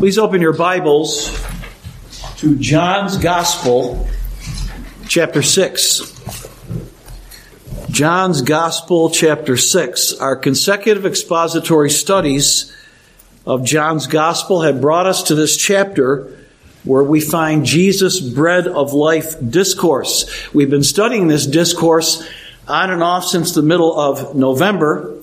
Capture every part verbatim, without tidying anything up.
Please open your Bibles to John's Gospel, chapter six. John's Gospel, chapter six. Our consecutive expository studies of John's Gospel have brought us to this chapter where we find Jesus' bread of life discourse. We've been studying this discourse on and off since the middle of November.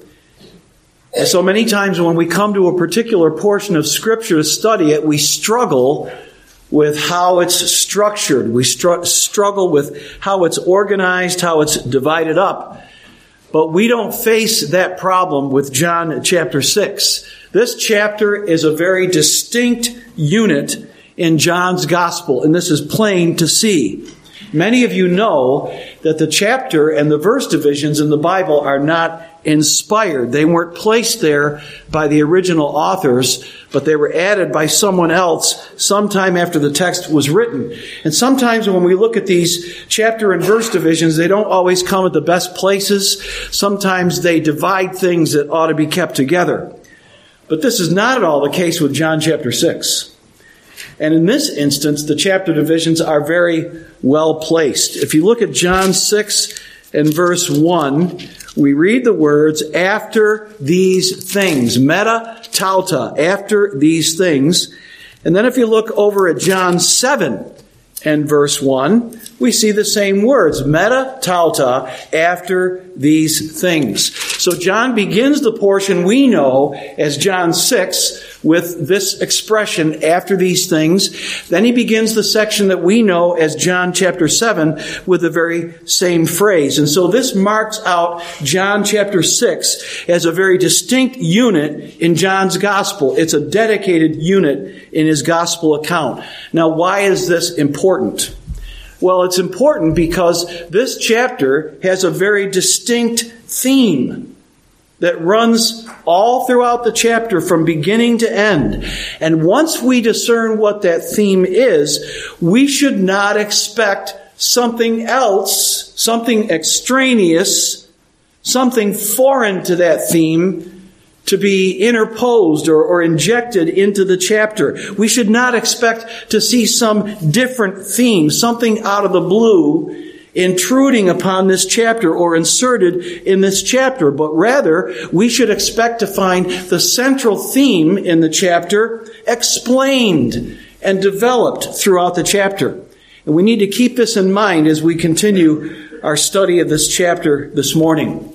And so many times when we come to a particular portion of Scripture to study it, we struggle with how it's structured. We str- struggle with how it's organized, how it's divided up. But we don't face that problem with John chapter six. This chapter is a very distinct unit in John's Gospel, and this is plain to see. Many of you know that the chapter and the verse divisions in the Bible are not inspired. They weren't placed there by the original authors, but they were added by someone else sometime after the text was written. And sometimes when we look at these chapter and verse divisions, they don't always come at the best places. Sometimes they divide things that ought to be kept together. But this is not at all the case with John chapter six. And in this instance, the chapter divisions are very well placed. If you look at John six and verse one, we read the words, after these things. Meta tauta, after these things. And then if you look over at John seven and verse one, we see the same words. Meta tauta, after these things. So John begins the portion we know as John six with this expression, after these things. Then he begins the section that we know as John chapter seven with the very same phrase. And so this marks out John chapter six as a very distinct unit in John's gospel. It's a dedicated unit in his gospel account. Now, why is this important? Well, it's important because this chapter has a very distinct theme that runs all throughout the chapter from beginning to end. And once we discern what that theme is, we should not expect something else, something extraneous, something foreign to that theme to be interposed or, or injected into the chapter. We should not expect to see some different theme, something out of the blue, intruding upon this chapter or inserted in this chapter, but rather we should expect to find the central theme in the chapter explained and developed throughout the chapter. And we need to keep this in mind as we continue our study of this chapter this morning.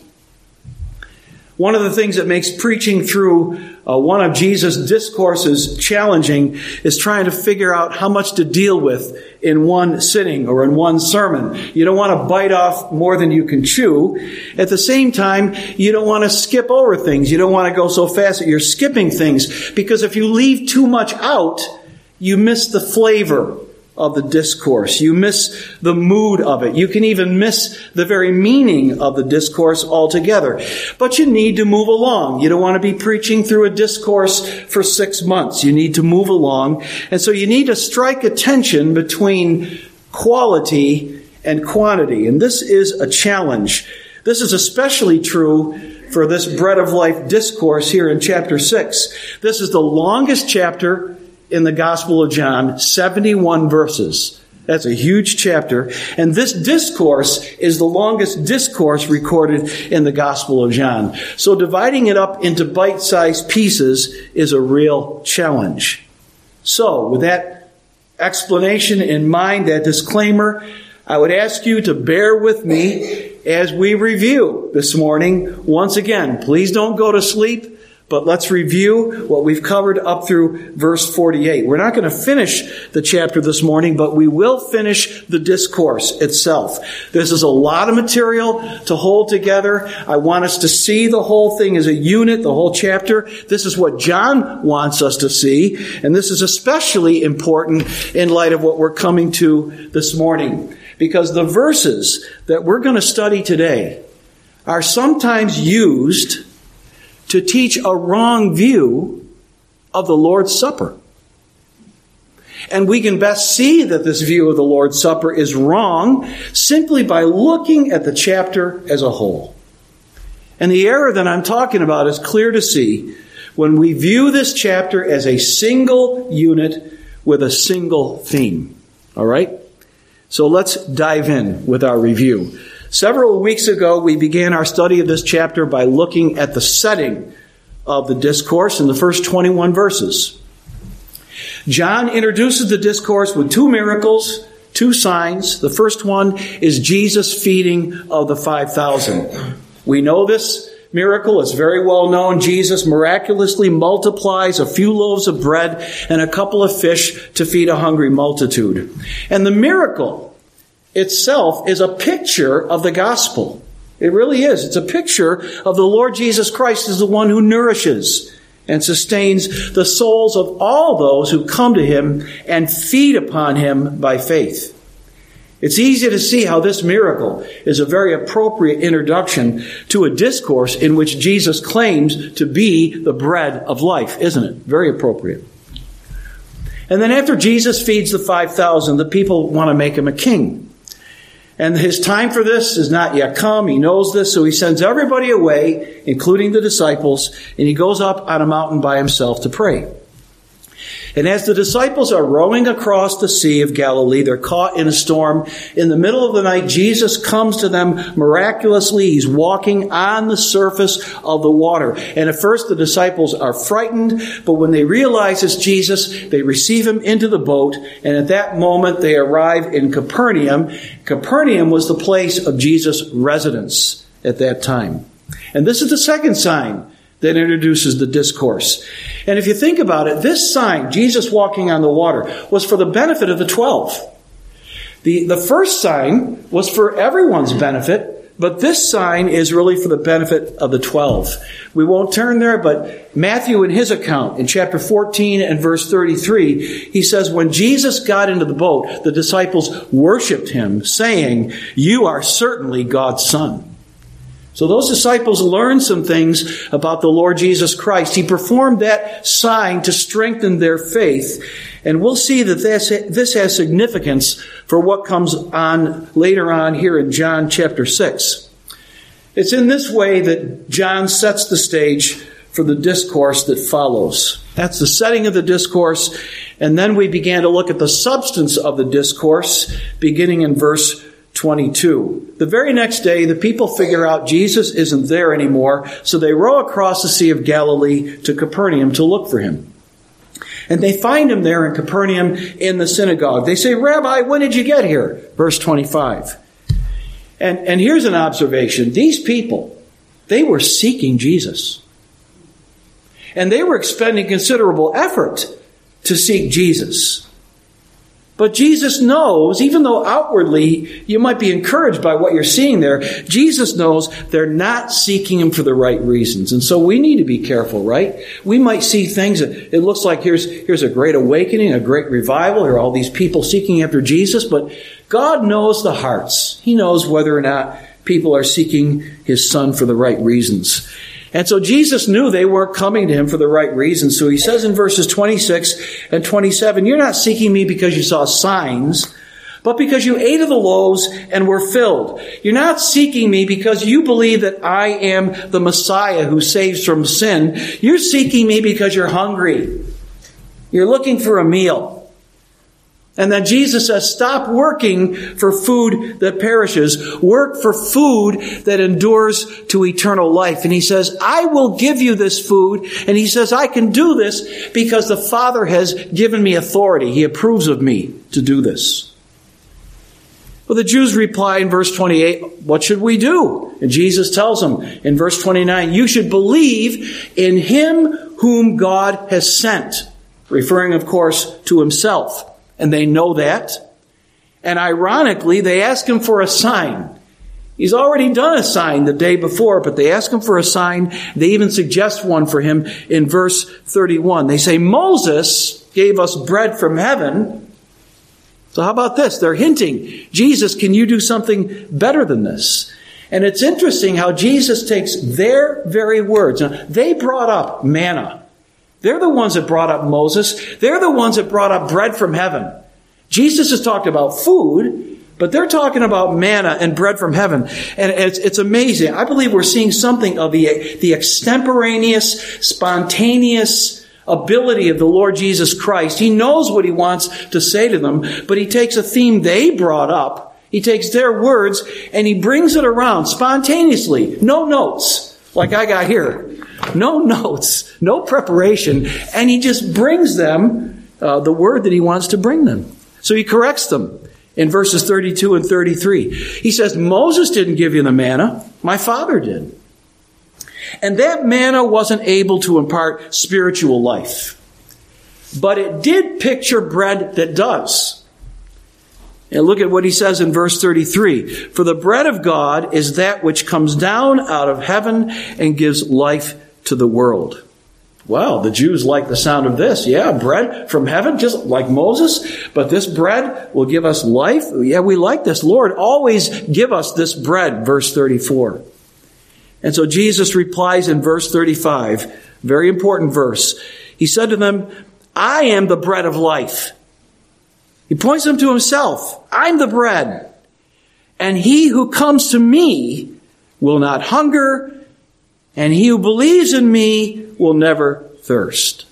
One of the things that makes preaching through uh, one of Jesus' discourses challenging is trying to figure out how much to deal with in one sitting or in one sermon. You don't want to bite off more than you can chew. At the same time, you don't want to skip over things. You don't want to go so fast that you're skipping things, because if you leave too much out, you miss the flavor of the discourse. You miss the mood of it. You can even miss the very meaning of the discourse altogether. But you need to move along. You don't want to be preaching through a discourse for six months. You need to move along. And so you need to strike a tension between quality and quantity. And this is a challenge. This is especially true for this bread of life discourse here in chapter six. This is the longest chapter in the Gospel of John, seventy-one verses. That's a huge chapter. And this discourse is the longest discourse recorded in the Gospel of John. So dividing it up into bite-sized pieces is a real challenge. So with that explanation in mind, that disclaimer, I would ask you to bear with me as we review this morning. Once again, please don't go to sleep. But let's review what we've covered up through verse forty-eight. We're not going to finish the chapter this morning, but we will finish the discourse itself. This is a lot of material to hold together. I want us to see the whole thing as a unit, the whole chapter. This is what John wants us to see, and this is especially important in light of what we're coming to this morning, because the verses that we're going to study today are sometimes used to teach a wrong view of the Lord's Supper. And we can best see that this view of the Lord's Supper is wrong simply by looking at the chapter as a whole. And the error that I'm talking about is clear to see when we view this chapter as a single unit with a single theme. All right? So let's dive in with our review. Several weeks ago, we began our study of this chapter by looking at the setting of the discourse in the first twenty-one verses. John introduces the discourse with two miracles, two signs. The first one is Jesus' feeding of the five thousand. We know this miracle. It's very well known. Jesus miraculously multiplies a few loaves of bread and a couple of fish to feed a hungry multitude. And the miracle itself is a picture of the gospel. It really is. It's a picture of the Lord Jesus Christ as the one who nourishes and sustains the souls of all those who come to him and feed upon him by faith. It's easy to see how this miracle is a very appropriate introduction to a discourse in which Jesus claims to be the bread of life, isn't it? Very appropriate. And then after Jesus feeds the five thousand, the people want to make him a king. And his time for this is not yet come. He knows this, so he sends everybody away, including the disciples, and he goes up on a mountain by himself to pray. And as the disciples are rowing across the Sea of Galilee, they're caught in a storm. In the middle of the night, Jesus comes to them miraculously. He's walking on the surface of the water. And at first the disciples are frightened, but when they realize it's Jesus, they receive him into the boat. And at that moment, they arrive in Capernaum. Capernaum was the place of Jesus' residence at that time. And this is the second sign that introduces the discourse. And if you think about it, this sign, Jesus walking on the water, was for the benefit of the twelve. The, the first sign was for everyone's benefit, but this sign is really for the benefit of the twelve. We won't turn there, but Matthew in his account, in chapter fourteen and verse thirty-three, he says, when Jesus got into the boat, the disciples worshipped him, saying, "You are certainly God's Son." So those disciples learned some things about the Lord Jesus Christ. He performed that sign to strengthen their faith. And we'll see that this, this has significance for what comes on later on here in John chapter six. It's in this way that John sets the stage for the discourse that follows. That's the setting of the discourse. And then we began to look at the substance of the discourse, beginning in verse twenty-two. The very next day, the people figure out Jesus isn't there anymore, so they row across the Sea of Galilee to Capernaum to look for him. And they find him there in Capernaum in the synagogue. They say, "Rabbi, when did you get here?" Verse twenty-five. And, and here's an observation. These people, they were seeking Jesus. And they were expending considerable effort to seek Jesus. But Jesus knows, even though outwardly you might be encouraged by what you're seeing there, Jesus knows they're not seeking him for the right reasons. And so we need to be careful, right? We might see things that it looks like here's, here's a great awakening, a great revival. There are all these people seeking after Jesus, but God knows the hearts. He knows whether or not people are seeking his Son for the right reasons. And so Jesus knew they weren't coming to him for the right reasons. So he says in verses twenty-six and twenty-seven, "You're not seeking me because you saw signs, but because you ate of the loaves and were filled. You're not seeking me because you believe that I am the Messiah who saves from sin. You're seeking me because you're hungry. You're looking for a meal." And then Jesus says, stop working for food that perishes. Work for food that endures to eternal life. And he says, I will give you this food. And he says, I can do this because the Father has given me authority. He approves of me to do this. Well, the Jews reply in verse twenty-eight, what should we do? And Jesus tells them in verse twenty-nine, you should believe in him whom God has sent. Referring, of course, to himself. And they know that. And ironically, they ask him for a sign. He's already done a sign the day before, but they ask him for a sign. They even suggest one for him in verse thirty-one. They say, Moses gave us bread from heaven. So how about this? They're hinting, Jesus, can you do something better than this? And it's interesting how Jesus takes their very words. Now, they brought up manna. They're the ones that brought up Moses. They're the ones that brought up bread from heaven. Jesus has talked about food, But they're talking about manna and bread from heaven. And it's, it's amazing. I believe we're seeing something of the, the extemporaneous, spontaneous ability of the Lord Jesus Christ. He knows what he wants to say to them, but he takes a theme they brought up. He takes their words and he brings it around spontaneously. No notes, like I got here. No notes, no preparation. And he just brings them uh, the word that he wants to bring them. So he corrects them. In verses thirty-two and thirty-three, he says, Moses didn't give you the manna, my Father did. And that manna wasn't able to impart spiritual life. But it did picture bread that does. And look at what he says in verse thirty-three. For the bread of God is that which comes down out of heaven and gives life to the world. Well, the Jews like the sound of this. Yeah, bread from heaven, just like Moses. But this bread will give us life. Yeah, we like this. Lord, always give us this bread, verse thirty-four. And so Jesus replies in verse thirty-five, very important verse. He said to them, I am the bread of life. He points them to himself. I'm the bread. And he who comes to me will not hunger, and he who believes in me will never thirst.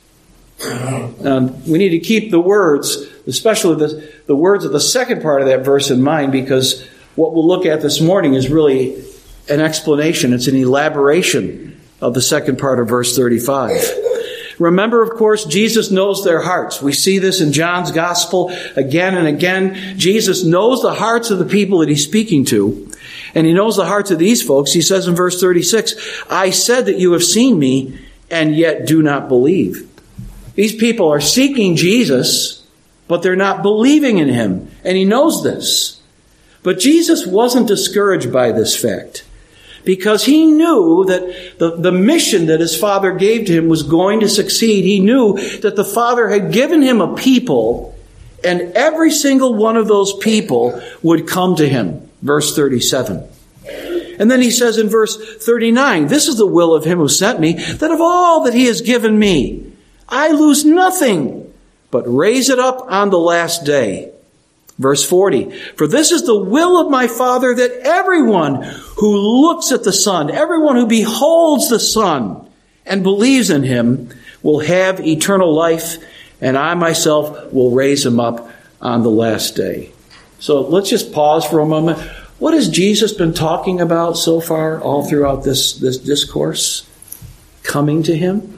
Um, we need to keep the words, especially the, the words of the second part of that verse in mind, because what we'll look at this morning is really an explanation. It's an elaboration of the second part of verse thirty-five. Remember, of course, Jesus knows their hearts. We see this in John's gospel again and again. Jesus knows the hearts of the people that he's speaking to. And he knows the hearts of these folks. He says in verse thirty-six, I said that you have seen me and yet do not believe. These people are seeking Jesus, but they're not believing in him. And he knows this. But Jesus wasn't discouraged by this fact, because he knew that the, the mission that his Father gave to him was going to succeed. He knew that the Father had given him a people, and every single one of those people would come to him. Verse thirty-seven. And then he says in verse thirty-nine, this is the will of him who sent me, that of all that he has given me, I lose nothing, but raise it up on the last day. Verse forty, for this is the will of my Father, that everyone who looks at the Son, everyone who beholds the Son and believes in him will have eternal life, and I myself will raise him up on the last day. So let's just pause for a moment. What has Jesus been talking about so far all throughout this, this discourse? Coming to him,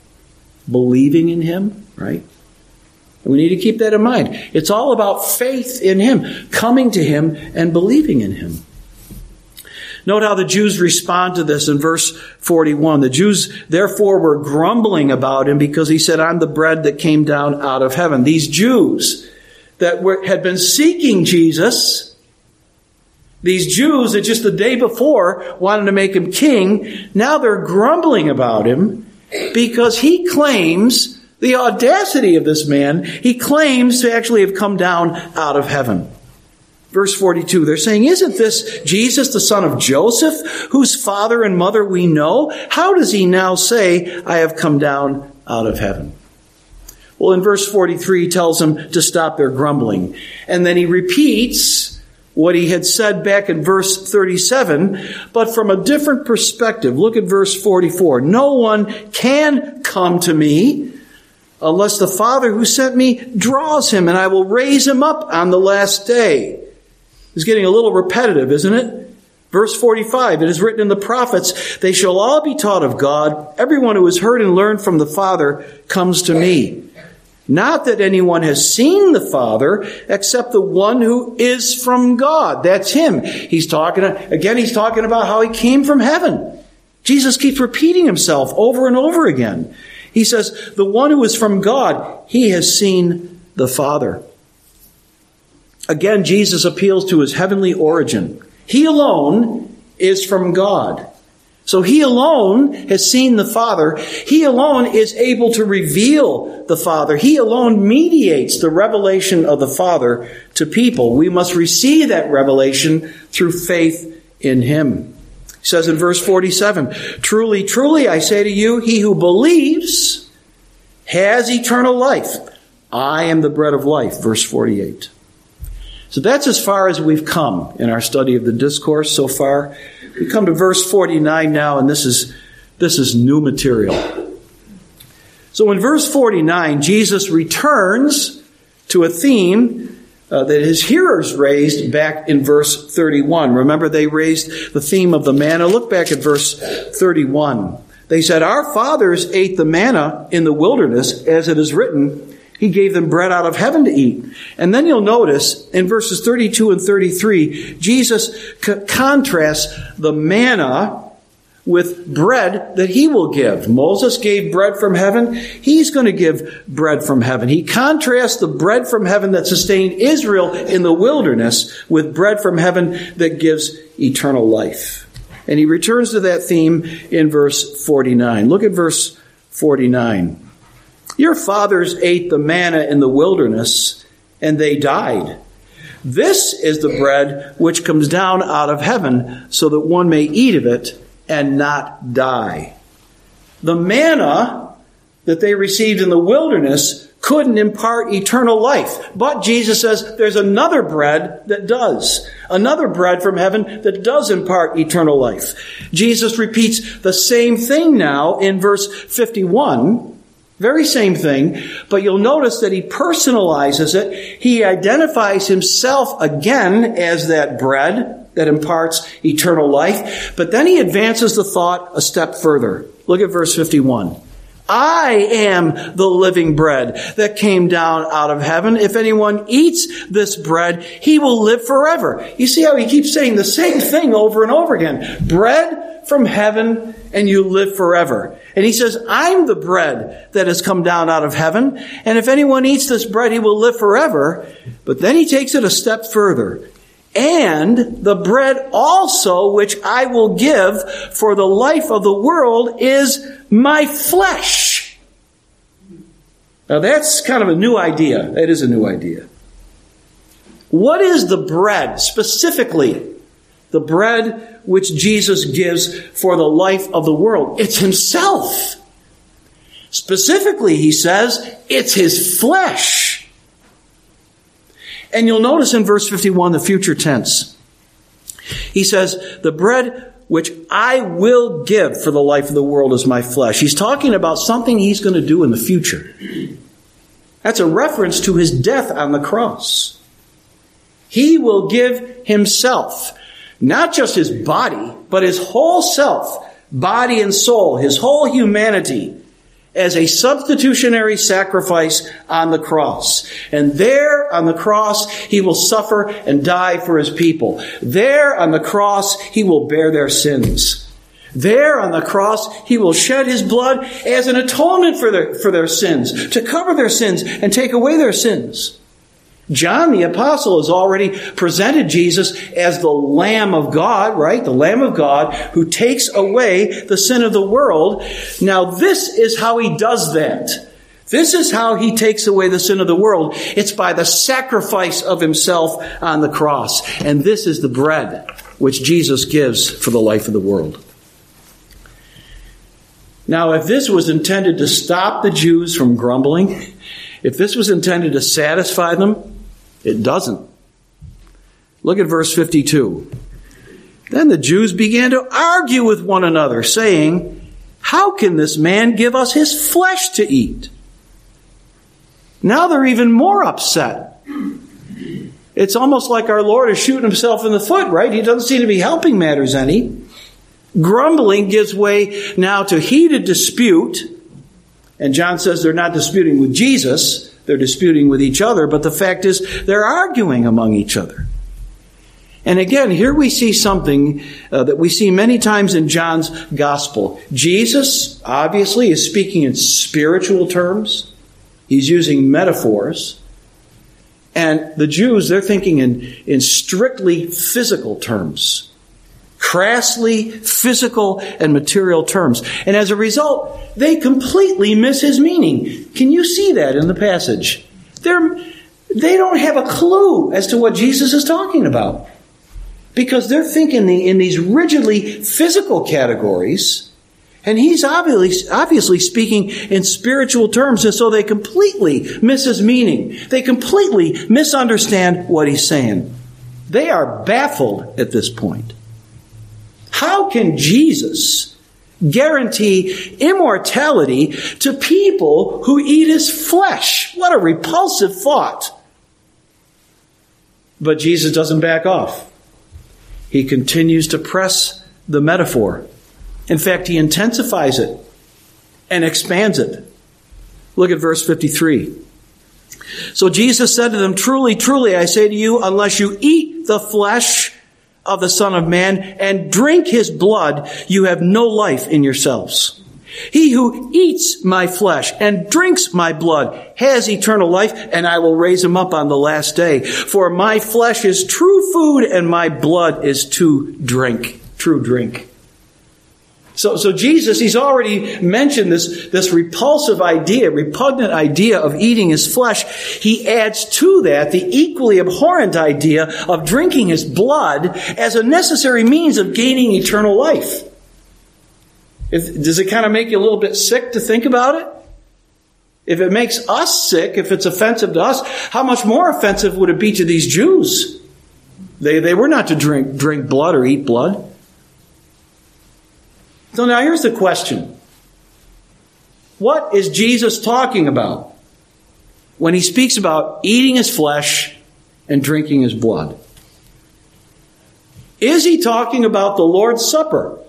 believing in him, right? We need to keep that in mind. It's all about faith in him, coming to him and believing in him. Note how the Jews respond to this in verse forty-one. The Jews, therefore, were grumbling about him because he said, I'm the bread that came down out of heaven. These Jews that were, had been seeking Jesus, these Jews that just the day before wanted to make him king, now they're grumbling about him because he claims, the audacity of this man, he claims to actually have come down out of heaven. Verse forty-two, they're saying, isn't this Jesus, the son of Joseph, whose father and mother we know? How does he now say, I have come down out of heaven? Well, in verse forty-three, he tells them to stop their grumbling. And then he repeats what he had said back in verse thirty-seven, but from a different perspective. Look at verse forty-four. No one can come to me unless the Father who sent me draws him, and I will raise him up on the last day. It's getting a little repetitive, isn't it? Verse forty-five, it is written in the prophets, they shall all be taught of God. Everyone who has heard and learned from the Father comes to me. Not that anyone has seen the Father, except the one who is from God. That's him. He's talking, again, he's talking about how he came from heaven. Jesus keeps repeating himself over and over again. He says, the one who is from God, he has seen the Father. Again, Jesus appeals to his heavenly origin. He alone is from God. So he alone has seen the Father. He alone is able to reveal the Father. He alone mediates the revelation of the Father to people. We must receive that revelation through faith in him. He says in verse forty-seven, truly, truly, I say to you, he who believes has eternal life. I am the bread of life. Verse forty-eight. So that's as far as we've come in our study of the discourse so far. We come to verse forty-nine now, and this is this is new material. So in verse forty-nine, Jesus returns to a theme uh, that his hearers raised back in verse thirty-one. Remember, they raised the theme of the manna. Look back at verse thirty-one. They said, "Our fathers ate the manna in the wilderness, as it is written, He gave them bread out of heaven to eat." And then you'll notice in verses thirty-two and thirty-three, Jesus c- contrasts the manna with bread that he will give. Moses gave bread from heaven. He's going to give bread from heaven. He contrasts the bread from heaven that sustained Israel in the wilderness with bread from heaven that gives eternal life. And he returns to that theme in verse forty-nine. Look at verse forty-nine. "Your fathers ate the manna in the wilderness, and they died. This is the bread which comes down out of heaven, so that one may eat of it and not die." The manna that they received in the wilderness couldn't impart eternal life. But Jesus says there's another bread that does. Another bread from heaven that does impart eternal life. Jesus repeats the same thing now in verse fifty-one. Very same thing, but you'll notice that he personalizes it. He identifies himself again as that bread that imparts eternal life. But then he advances the thought a step further. Look at verse fifty-one. "I am the living bread that came down out of heaven. If anyone eats this bread, he will live forever." You see how he keeps saying the same thing over and over again. Bread from heaven, and you live forever. And he says, "I'm the bread that has come down out of heaven. And if anyone eats this bread, he will live forever." But then he takes it a step further. "And the bread also which I will give for the life of the world is my flesh." Now that's kind of a new idea. That is a new idea. What is the bread specifically? The bread which Jesus gives for the life of the world. It's himself. Specifically, he says, it's his flesh. And you'll notice in verse fifty-one, the future tense. He says, "The bread which I will give for the life of the world is my flesh." He's talking about something he's going to do in the future. That's a reference to his death on the cross. He will give himself, not just his body, but his whole self, body and soul, his whole humanity, as a substitutionary sacrifice on the cross. And there on the cross, he will suffer and die for his people. There on the cross, he will bear their sins. There on the cross, he will shed his blood as an atonement for their, for their sins, to cover their sins and take away their sins. John the Apostle has already presented Jesus as the Lamb of God, right? The Lamb of God who takes away the sin of the world. Now this is how he does that. This is how he takes away the sin of the world. It's by the sacrifice of himself on the cross. And this is the bread which Jesus gives for the life of the world. Now, if this was intended to stop the Jews from grumbling, if this was intended to satisfy them, it doesn't. Look at verse fifty-two. "Then the Jews began to argue with one another, saying, 'How can this man give us his flesh to eat?'" Now they're even more upset. It's almost like our Lord is shooting himself in the foot, right? He doesn't seem to be helping matters any. Grumbling gives way now to heated dispute. And John says they're not disputing with Jesus. They're disputing with each other. But the fact is, they're arguing among each other. And again, here we see something uh, that we see many times in John's gospel. Jesus, obviously, is speaking in spiritual terms. He's using metaphors. And the Jews, they're thinking in, in strictly physical terms. Crassly physical and material terms. And as a result, they completely miss his meaning. Can you see that in the passage? They're, they don't have a clue as to what Jesus is talking about. Because they're thinking in these rigidly physical categories, And he's obviously, obviously speaking in spiritual terms, and so they completely miss his meaning. They completely misunderstand what he's saying. They are baffled at this point. How can Jesus guarantee immortality to people who eat his flesh? What a repulsive thought. But Jesus doesn't back off. He continues to press the metaphor. In fact, he intensifies it and expands it. Look at verse fifty-three. So Jesus said to them, "Truly, truly, I say to you, unless you eat the flesh of the Son of Man and drink his blood, you have no life in yourselves. He who eats my flesh and drinks my blood has eternal life, and I will raise him up on the last day. For my flesh is true food, and my blood is true drink." True drink. So, so Jesus, he's already mentioned this, this repulsive idea, repugnant idea of eating his flesh. He adds to that the equally abhorrent idea of drinking his blood as a necessary means of gaining eternal life. If, does it kind of make you a little bit sick to think about it? If it makes us sick, if it's offensive to us, how much more offensive would it be to these Jews? They, they were not to drink, drink blood or eat blood. So now here's the question. What is Jesus talking about when he speaks about eating his flesh and drinking his blood? Is he talking about the Lord's Supper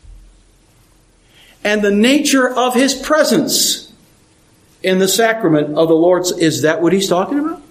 and the nature of his presence in the sacrament of the Lord's? Is that what he's talking about?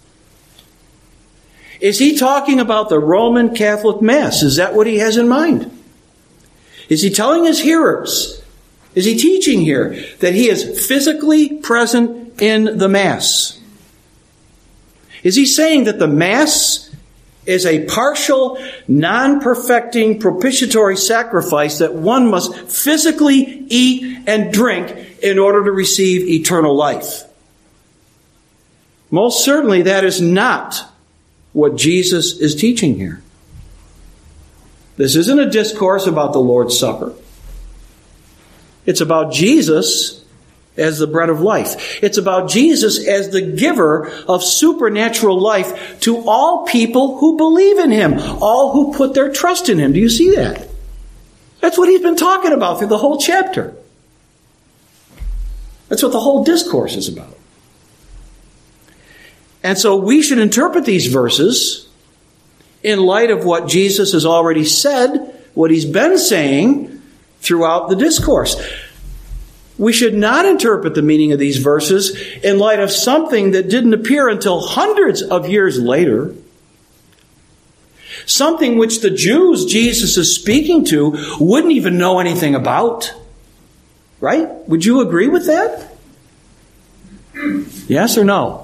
Is he talking about the Roman Catholic Mass? Is that what he has in mind? Is he telling his hearers, is he teaching here that he is physically present in the Mass? Is he saying that the Mass is a partial, non-perfecting, propitiatory sacrifice that one must physically eat and drink in order to receive eternal life? Most certainly that is not what Jesus is teaching here. This isn't a discourse about the Lord's Supper. It's about Jesus as the bread of life. It's about Jesus as the giver of supernatural life to all people who believe in him, all who put their trust in him. Do you see that? That's what he's been talking about through the whole chapter. That's what the whole discourse is about. And so we should interpret these verses in light of what Jesus has already said, what he's been saying throughout the discourse. We should not interpret the meaning of these verses in light of something that didn't appear until hundreds of years later. Something which the Jews Jesus is speaking to wouldn't even know anything about. Right? Would you agree with that? Yes or no?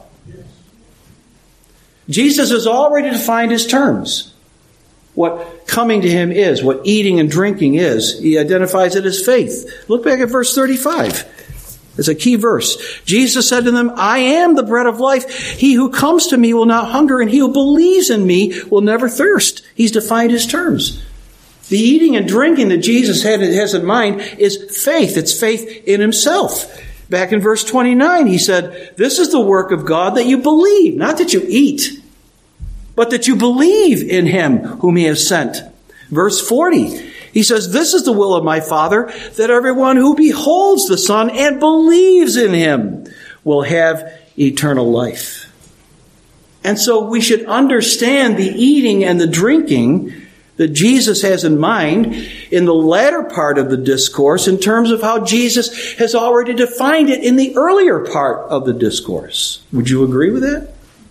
Jesus has already defined his terms. What coming to him is, what eating and drinking is. He identifies it as faith. Look back at verse thirty-five. It's a key verse. Jesus said to them, "I am the bread of life. He who comes to me will not hunger, and he who believes in me will never thirst." He's defined his terms. The eating and drinking that Jesus had, has in mind is faith. It's faith in himself. Back in verse twenty-nine, he said, "This is the work of God, that you believe," not that you eat, but that you believe in him whom he has sent. Verse forty, he says, "This is the will of my Father, that everyone who beholds the Son and believes in him will have eternal life." And so we should understand the eating and the drinking that Jesus has in mind in the latter part of the discourse in terms of how Jesus has already defined it in the earlier part of the discourse. Would you agree with that?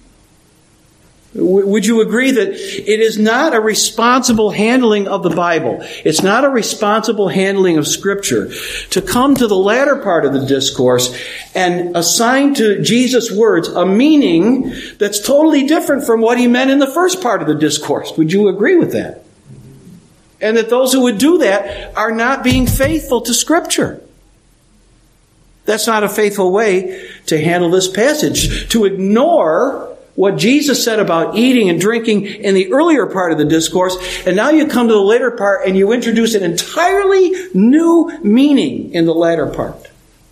Would you agree that it is not a responsible handling of the Bible? It's not a responsible handling of Scripture to come to the latter part of the discourse and assign to Jesus' words a meaning that's totally different from what he meant in the first part of the discourse. Would you agree with that? And that those who would do that are not being faithful to Scripture. That's not a faithful way to handle this passage. To ignore what Jesus said about eating and drinking in the earlier part of the discourse, and now you come to the later part and you introduce an entirely new meaning in the latter part.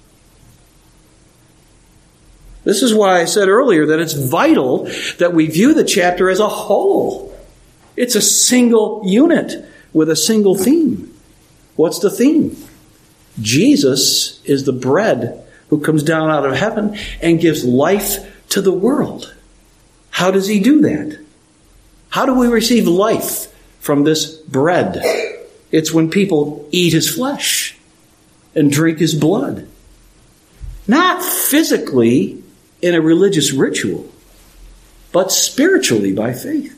This is why I said earlier that it's vital that we view the chapter as a whole. It's a single unit with a single theme. What's the theme? Jesus is the bread who comes down out of heaven and gives life to the world. How does he do that? How do we receive life from this bread? It's when people eat his flesh and drink his blood. Not physically in a religious ritual, but spiritually by faith.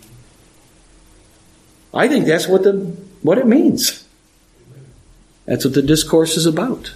I think that's what the what it means. That's what the discourse is about.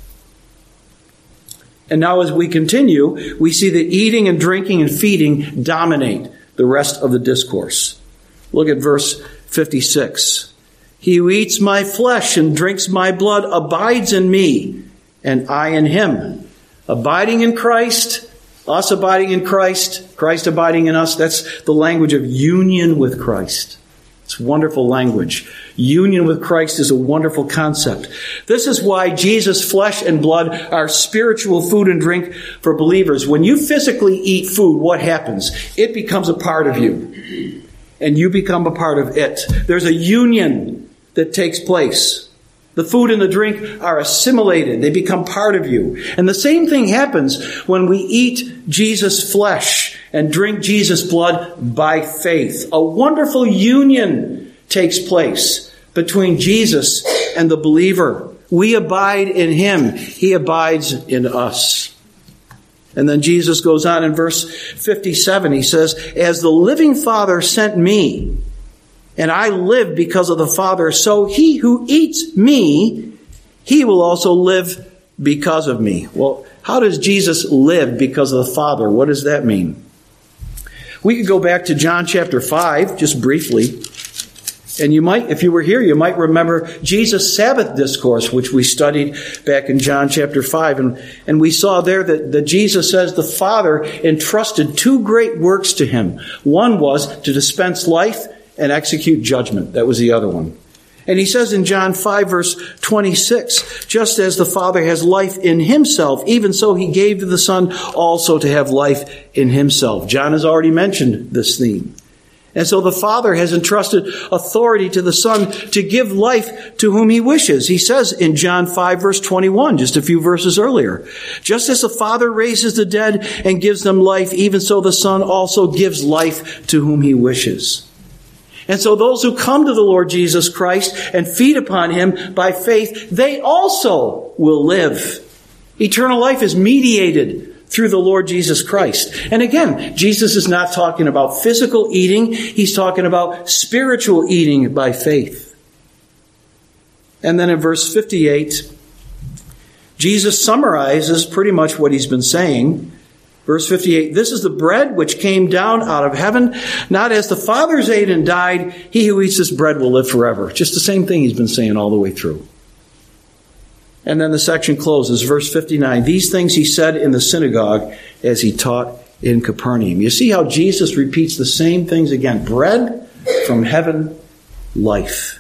And now as we continue, we see that eating and drinking and feeding dominate the rest of the discourse. Look at verse fifty-six. He who eats my flesh and drinks my blood abides in me, and I in him. Abiding in Christ, us abiding in Christ, Christ abiding in us, that's the language of union with Christ. It's wonderful language. Union with Christ is a wonderful concept. This is why Jesus' flesh and blood are spiritual food and drink for believers. When you physically eat food, what happens? It becomes a part of you. And you become a part of it. There's a union that takes place. The food and the drink are assimilated. They become part of you. And the same thing happens when we eat Jesus' flesh and drink Jesus' blood by faith. A wonderful union takes place between Jesus and the believer. We abide in him. He abides in us. And then Jesus goes on in verse fifty-seven. He says, as the living Father sent me, and I live because of the Father, so he who eats me, he will also live because of me. Well, how does Jesus live because of the Father? What does that mean? We could go back to John chapter five, just briefly. And you might, if you were here, you might remember Jesus' Sabbath discourse, which we studied back in John chapter five. And, and we saw there that, that Jesus says the Father entrusted two great works to him. One was to dispense life and execute judgment. That was the other one. And he says in John five, verse twenty-six, just as the Father has life in himself, even so he gave to the Son also to have life in himself. John has already mentioned this theme. And so the Father has entrusted authority to the Son to give life to whom he wishes. He says in John five, verse twenty-one, just a few verses earlier, just as the Father raises the dead and gives them life, even so the Son also gives life to whom he wishes. And so those who come to the Lord Jesus Christ and feed upon him by faith, they also will live. Eternal life is mediated through the Lord Jesus Christ. And again, Jesus is not talking about physical eating. He's talking about spiritual eating by faith. And then in verse fifty-eight, Jesus summarizes pretty much what he's been saying. Verse fifty-eight, this is the bread which came down out of heaven, not as the fathers ate and died, he who eats this bread will live forever. Just the same thing he's been saying all the way through. And then the section closes, verse fifty-nine, these things he said in the synagogue as he taught in Capernaum. You see how Jesus repeats the same things again. Bread from heaven, life.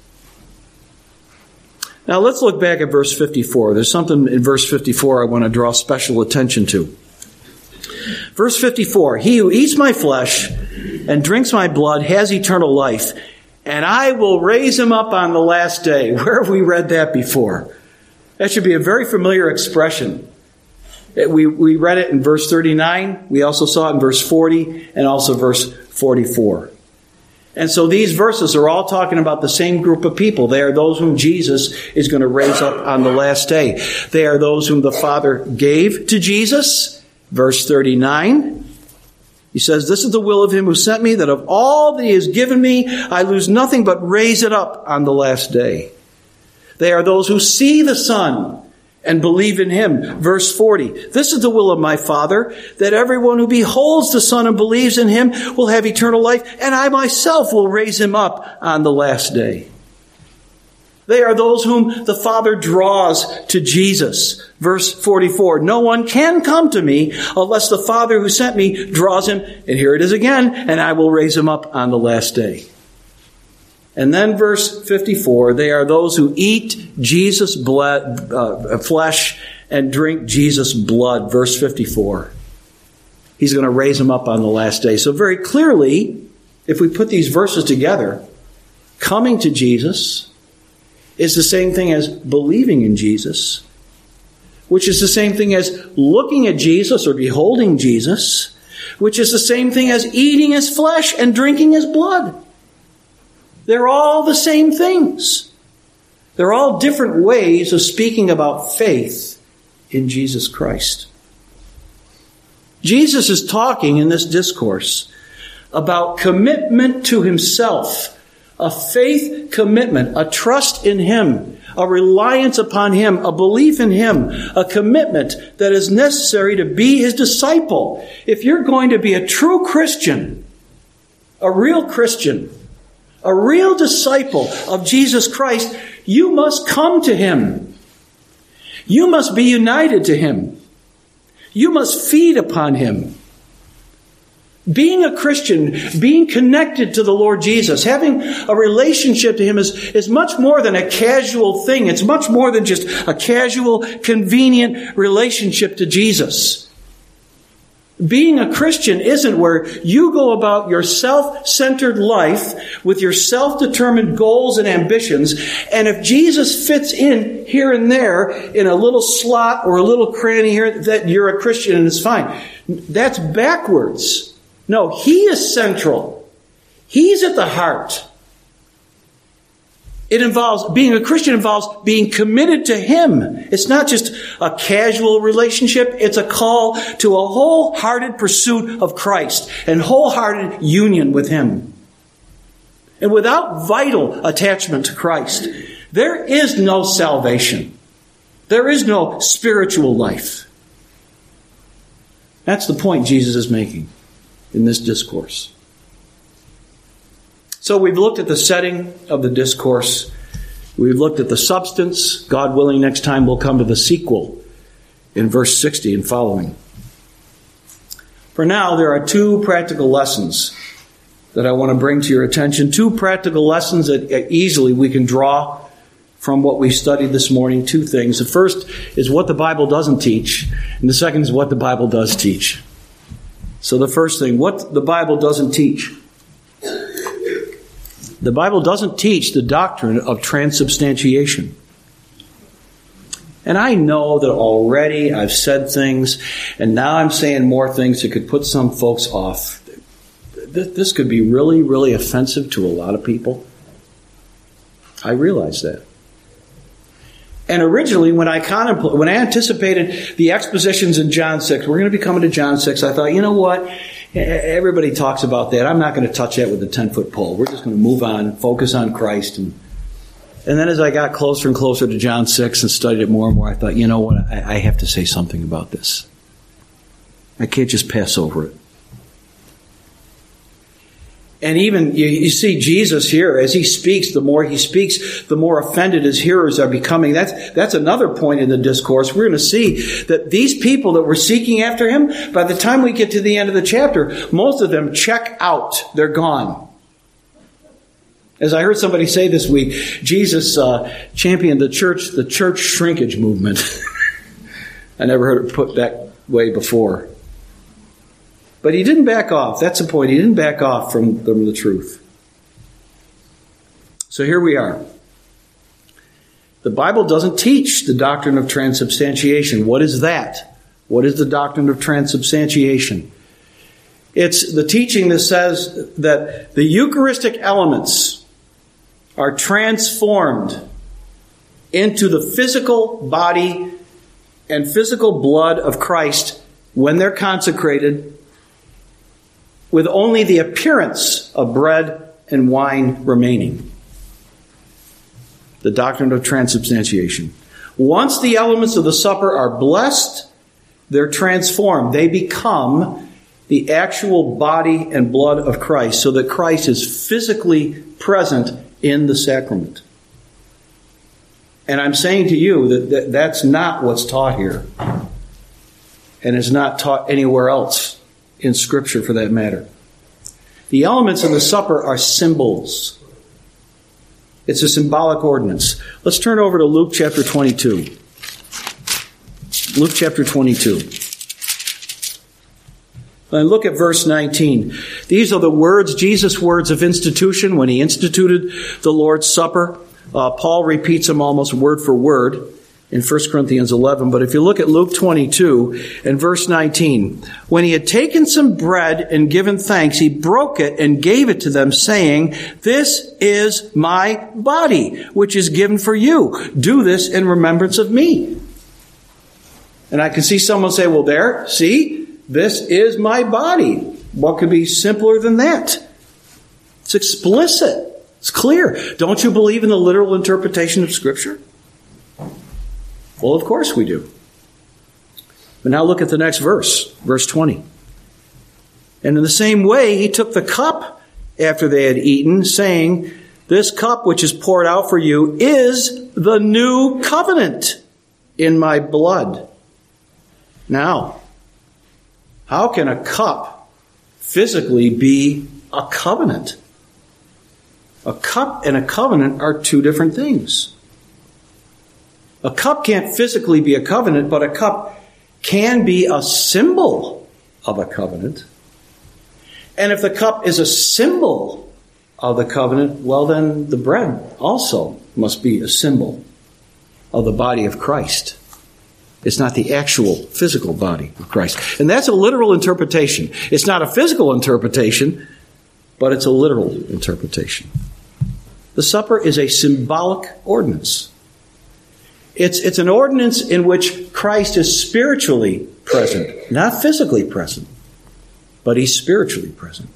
Now let's look back at verse fifty-four. There's something in verse fifty-four I want to draw special attention to. Verse fifty-four, he who eats my flesh and drinks my blood has eternal life, and I will raise him up on the last day. Where have we read that before? That should be a very familiar expression. We, we read it in verse thirty-nine. We also saw it in verse forty and also verse forty-four. And so these verses are all talking about the same group of people. They are those whom Jesus is going to raise up on the last day. They are those whom the Father gave to Jesus. Verse thirty-nine, he says, this is the will of him who sent me, that of all that he has given me, I lose nothing but raise it up on the last day. They are those who see the Son and believe in him. Verse forty, this is the will of my Father, that everyone who beholds the Son and believes in him will have eternal life, and I myself will raise him up on the last day. They are those whom the Father draws to Jesus. Verse forty-four, no one can come to me unless the Father who sent me draws him. And here it is again, and I will raise him up on the last day. And then verse fifty-four, they are those who eat Jesus' blood, uh, flesh and drink Jesus' blood. Verse fifty-four. He's going to raise them up on the last day. So very clearly, if we put these verses together, coming to Jesus is the same thing as believing in Jesus, which is the same thing as looking at Jesus or beholding Jesus, which is the same thing as eating his flesh and drinking his blood. They're all the same things. They're all different ways of speaking about faith in Jesus Christ. Jesus is talking in this discourse about commitment to himself, a faith commitment, a trust in him, a reliance upon him, a belief in him, a commitment that is necessary to be his disciple. If you're going to be a true Christian, a real Christian, a real disciple of Jesus Christ, you must come to him. You must be united to him. You must feed upon him. Being a Christian, being connected to the Lord Jesus, having a relationship to him is, is much more than a casual thing. It's much more than just a casual, convenient relationship to Jesus. Being a Christian isn't where you go about your self-centered life with your self-determined goals and ambitions, and if Jesus fits in here and there in a little slot or a little cranny here, that you're a Christian and it's fine. That's backwards. No, he is central. He's at the heart. It involves, being a Christian involves being committed to him. It's not just a casual relationship. It's a call to a wholehearted pursuit of Christ and wholehearted union with him. And without vital attachment to Christ, there is no salvation. There is no spiritual life. That's the point Jesus is making in this discourse. So we've looked at the setting of the discourse. We've looked at the substance. God willing, next time we'll come to the sequel in verse sixty and following. For now, there are two practical lessons that I want to bring to your attention. Two practical lessons that easily we can draw from what we studied this morning. Two things. The first is what the Bible doesn't teach, and the second is what the Bible does teach. So the first thing, what the Bible doesn't teach. The Bible doesn't teach the doctrine of transubstantiation. And I know that already I've said things, and now I'm saying more things that could put some folks off. This could be really, really offensive to a lot of people. I realize that. And originally, when I contempl- when I anticipated the expositions in John six, we're going to be coming to John six, I thought, you know what? Everybody talks about that. I'm not going to touch that with a ten-foot pole. We're just going to move on, focus on Christ. And, and then as I got closer and closer to John six and studied it more and more, I thought, you know what? I, I have to say something about this. I can't just pass over it. And even, you, you see Jesus here, as he speaks, the more he speaks, the more offended his hearers are becoming. That's, that's another point in the discourse. We're going to see that these people that were seeking after him, by the time we get to the end of the chapter, most of them check out. They're gone. As I heard somebody say this week, Jesus uh, championed the church, the church shrinkage movement. I never heard it put that way before. But he didn't back off. That's the point. He didn't back off from, from the truth. So here we are. The Bible doesn't teach the doctrine of transubstantiation. What is that? What is the doctrine of transubstantiation? It's the teaching that says that the Eucharistic elements are transformed into the physical body and physical blood of Christ when they're consecrated, with only the appearance of bread and wine remaining. The doctrine of transubstantiation. Once the elements of the supper are blessed, they're transformed. They become the actual body and blood of Christ, so that Christ is physically present in the sacrament. And I'm saying to you that, that that's not what's taught here. And is not taught anywhere else in Scripture for that matter. The elements of the supper are symbols. It's a symbolic ordinance. Let's turn over to Luke chapter twenty-two. Luke chapter twenty-two. And look at verse nineteen. These are the words, Jesus' words of institution when he instituted the Lord's Supper. Uh, Paul repeats them almost word for word in First Corinthians eleven. But if you look at Luke twenty-two and verse nineteen, when he had taken some bread and given thanks, he broke it and gave it to them, saying, "This is my body, which is given for you. Do this in remembrance of me." And I can see someone say, well, there, see, this is my body. What could be simpler than that? It's explicit. It's clear. Don't you believe in the literal interpretation of Scripture? Well, of course we do. But now look at the next verse, verse twenty. And in the same way, he took the cup after they had eaten, saying, "This cup which is poured out for you is the new covenant in my blood." Now, how can a cup physically be a covenant? A cup and a covenant are two different things. A cup can't physically be a covenant, but a cup can be a symbol of a covenant. And if the cup is a symbol of the covenant, well then the bread also must be a symbol of the body of Christ. It's not the actual physical body of Christ. And that's a literal interpretation. It's not a physical interpretation, but it's a literal interpretation. The supper is a symbolic ordinance. It's, it's an ordinance in which Christ is spiritually present, not physically present, but he's spiritually present.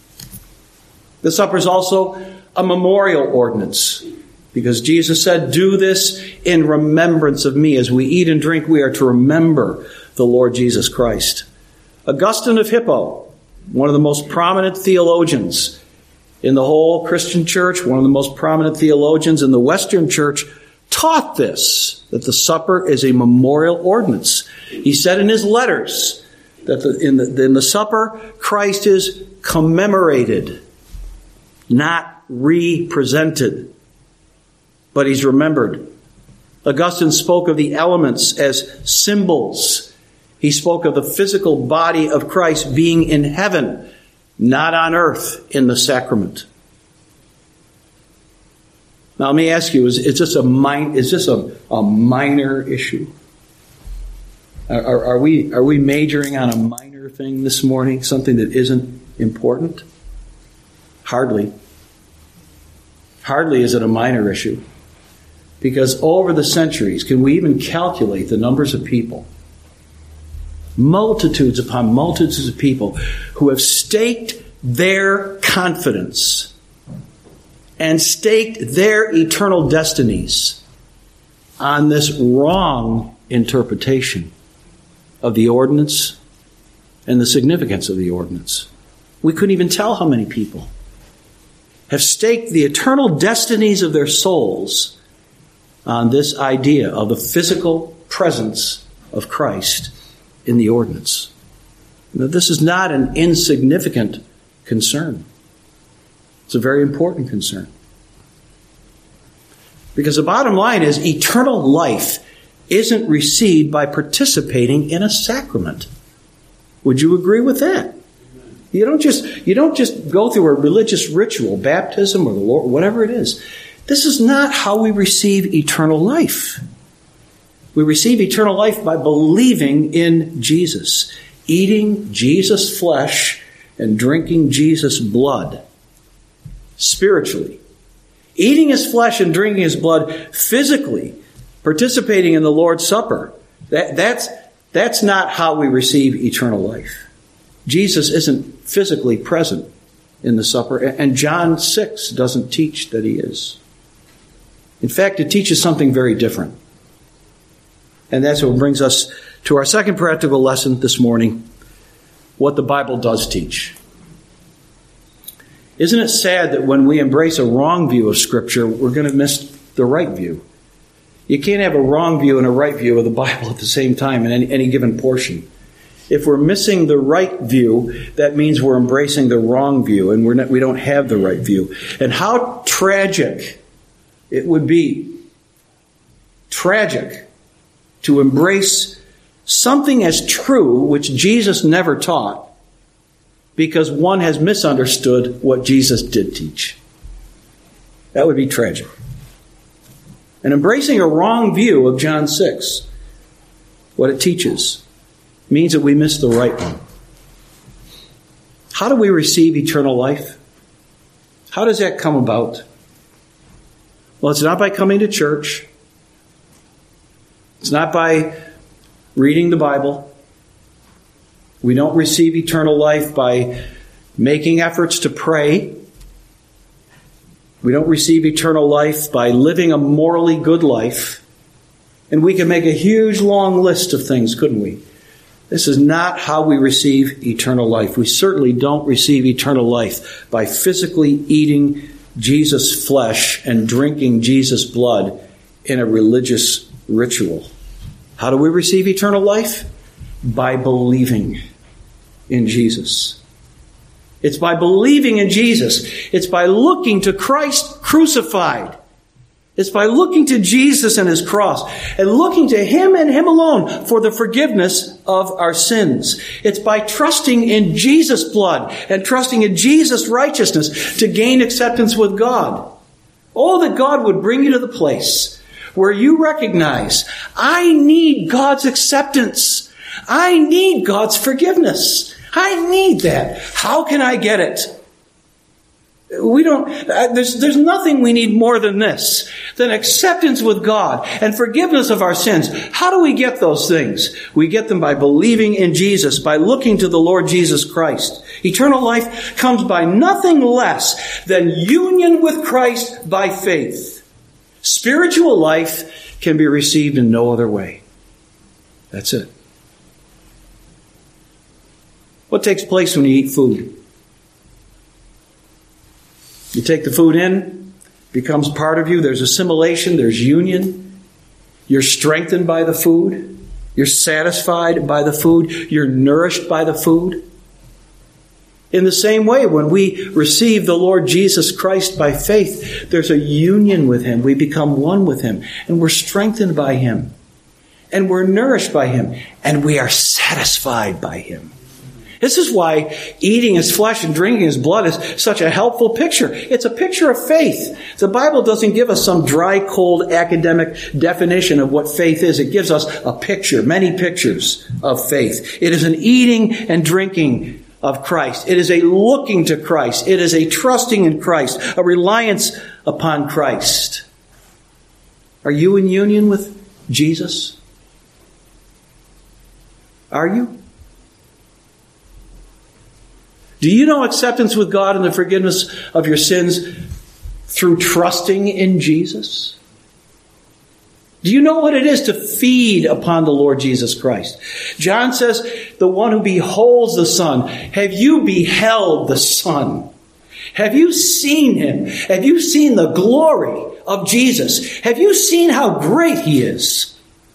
The supper is also a memorial ordinance, because Jesus said, "Do this in remembrance of me." As we eat and drink, we are to remember the Lord Jesus Christ. Augustine of Hippo, one of the most prominent theologians in the whole Christian church, one of the most prominent theologians in the Western church, taught this, that the supper is a memorial ordinance. He said in his letters that the, in, the, in the supper, Christ is commemorated, not represented, but he's remembered. Augustine spoke of the elements as symbols. He spoke of the physical body of Christ being in heaven, not on earth in the sacrament. Now let me ask you, is, is this a min- is this a, a minor issue? Are, are we are we majoring on a minor thing this morning, something that isn't important? Hardly. Hardly is it a minor issue. Because over the centuries, can we even calculate the numbers of people? Multitudes upon multitudes of people who have staked their confidence and staked their eternal destinies on this wrong interpretation of the ordinance and the significance of the ordinance. We couldn't even tell how many people have staked the eternal destinies of their souls on this idea of the physical presence of Christ in the ordinance. Now, this is not an insignificant concern. It's a very important concern. Because the bottom line is, eternal life isn't received by participating in a sacrament. Would you agree with that? You don't just you don't just go through a religious ritual, baptism or the Lord, whatever it is. This is not how we receive eternal life. We receive eternal life by believing in Jesus, eating Jesus' flesh and drinking Jesus' blood spiritually. Eating his flesh and drinking his blood physically, participating in the Lord's Supper, that, that's, that's not how we receive eternal life. Jesus isn't physically present in the supper, and John six doesn't teach that he is. In fact, it teaches something very different. And that's what brings us to our second practical lesson this morning, what the Bible does teach. Isn't it sad that when we embrace a wrong view of Scripture, we're going to miss the right view? You can't have a wrong view and a right view of the Bible at the same time in any, any given portion. If we're missing the right view, that means we're embracing the wrong view, and we're not, we don't have the right view. And how tragic it would be, tragic, to embrace something as true which Jesus never taught because one has misunderstood what Jesus did teach. That would be tragic. And embracing a wrong view of John six, what it teaches, means that we miss the right one. How do we receive eternal life? How does that come about? Well, it's not by coming to church. It's not by reading the Bible. We don't receive eternal life by making efforts to pray. We don't receive eternal life by living a morally good life. And we can make a huge long list of things, couldn't we? This is not how we receive eternal life. We certainly don't receive eternal life by physically eating Jesus' flesh and drinking Jesus' blood in a religious ritual. How do we receive eternal life? By believing in Jesus. It's by believing in Jesus. It's by looking to Christ crucified. It's by looking to Jesus and His cross and looking to Him and Him alone for the forgiveness of our sins. It's by trusting in Jesus' blood and trusting in Jesus' righteousness to gain acceptance with God. Oh, that God would bring you to the place where you recognize, I need God's acceptance. I need God's forgiveness. I need that. How can I get it? We don't, uh, there's, there's nothing we need more than this, than acceptance with God and forgiveness of our sins. How do we get those things? We get them by believing in Jesus, by looking to the Lord Jesus Christ. Eternal life comes by nothing less than union with Christ by faith. Spiritual life can be received in no other way. That's it. What takes place when you eat food? You take the food in, it becomes part of you. There's assimilation, there's union. You're strengthened by the food. You're satisfied by the food. You're nourished by the food. In the same way, when we receive the Lord Jesus Christ by faith, there's a union with Him. We become one with Him, and we're strengthened by Him, and we're nourished by Him, and we are satisfied by Him. This is why eating His flesh and drinking His blood is such a helpful picture. It's a picture of faith. The Bible doesn't give us some dry, cold academic definition of what faith is. It gives us a picture, many pictures of faith. It is an eating and drinking of Christ. It is a looking to Christ. It is a trusting in Christ, a reliance upon Christ. Are you in union with Jesus? Are you? Do you know acceptance with God and the forgiveness of your sins through trusting in Jesus? Do you know what it is to feed upon the Lord Jesus Christ? John says, the one who beholds the Son. Have you beheld the Son? Have you seen Him? Have you seen the glory of Jesus? Have you seen how great He is?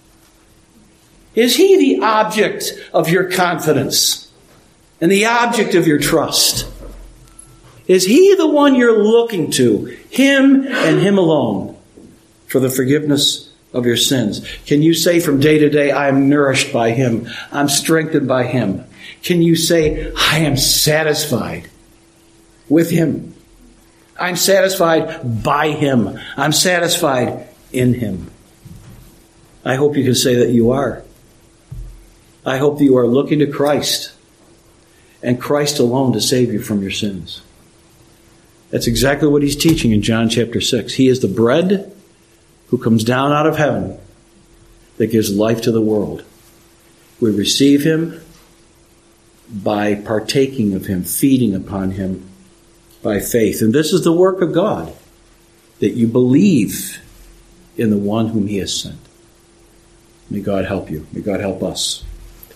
Is He the object of your confidence and the object of your trust? Is He the one you're looking to, Him and Him alone, for the forgiveness of your sins? Can you say from day to day, I am nourished by Him, I'm strengthened by Him? Can you say, I am satisfied with Him? I'm satisfied by Him. I'm satisfied in Him. I hope you can say that you are. I hope that you are looking to Christ and Christ alone to save you from your sins. That's exactly what He's teaching in John chapter six. He is the bread who comes down out of heaven that gives life to the world. We receive Him by partaking of Him, feeding upon Him by faith. And this is the work of God, that you believe in the one whom He has sent. May God help you. May God help us.